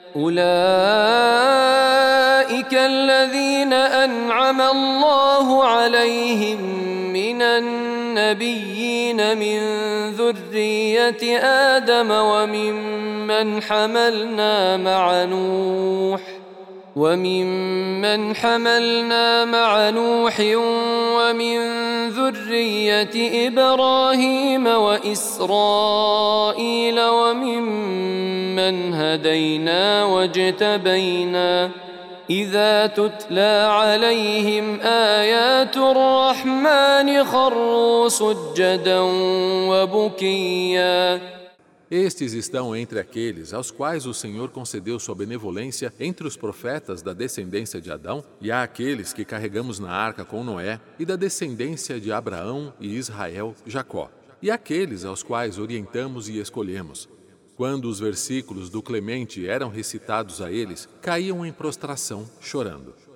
أولئك الذين أنعم الله عليهم من النبيين من ذرية آدم وممن حملنا مع نوح ومن ذرية إبراهيم وإسرائيل وممن هدينا واجتبينا إذا تتلى عليهم آيات الرحمن خروا سجدا وبكيا. Estes estão entre aqueles aos quais o Senhor concedeu sua benevolência entre os profetas da descendência de Adão, e há aqueles que carregamos na arca com Noé, e da descendência de Abraão e Israel, Jacó, e aqueles aos quais orientamos e escolhemos. Quando os versículos do Clemente eram recitados a eles, caíam em prostração, chorando.